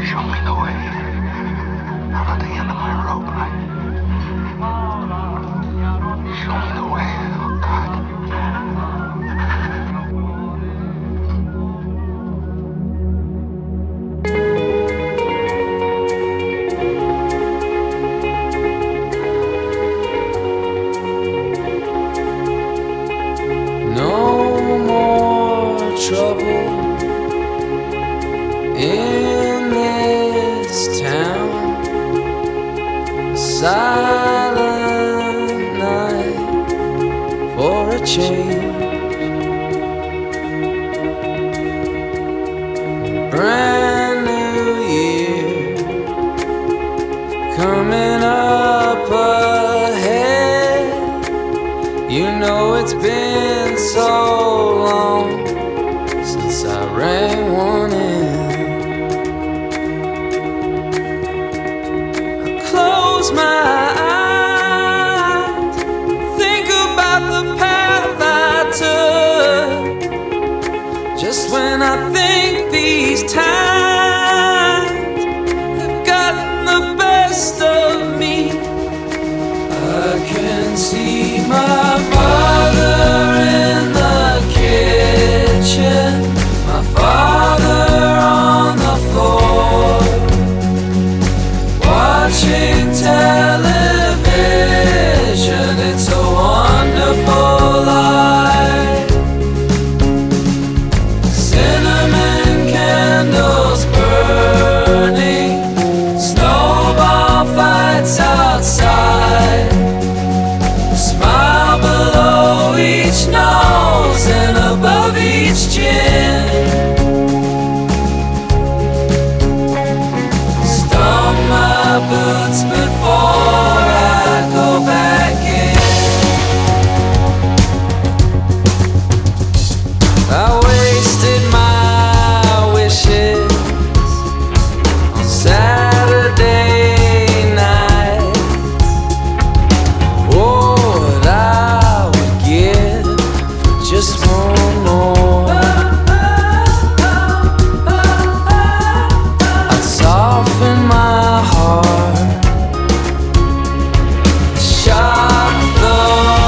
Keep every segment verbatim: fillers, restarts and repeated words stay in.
Show me the way. I'm at the end of my rope. Show me the way, oh God. No more trouble in this town. A silent night for a change. A brand new year coming up ahead. You know it's been so long since I rang one in. I close my eyes, think about the path I took. Just when I think these times have gotten the best of me, I can see my mother in the kitchen, my father on the floor, watching television. It's a wonderful life. Cinnamon candles burning, snowball fights outside. Smile below each nose and above each chin. Stomp my boots before I go back in. I wasted my wishes on Saturday night. What I would give for just one more. I'd soften my heart, shock the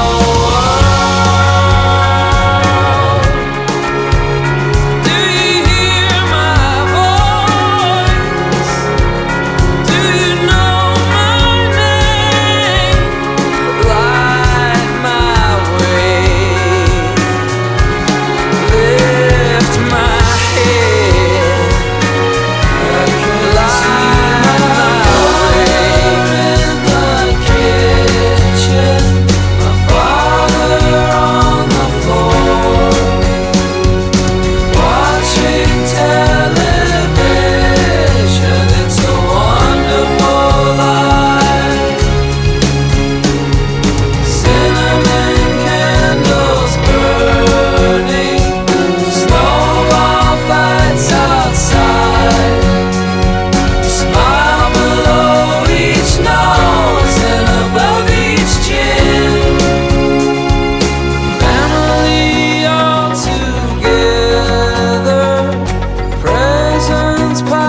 world. Do you hear my voice? Do you know my name? Light my way, lift my head. I can see my mother in the kitchen, my father on the floor, watching television. It's a wonderful life. Cinnamon candles burning, snowball fights outside. Smile below each nose and above each chin. Family all together, presents piled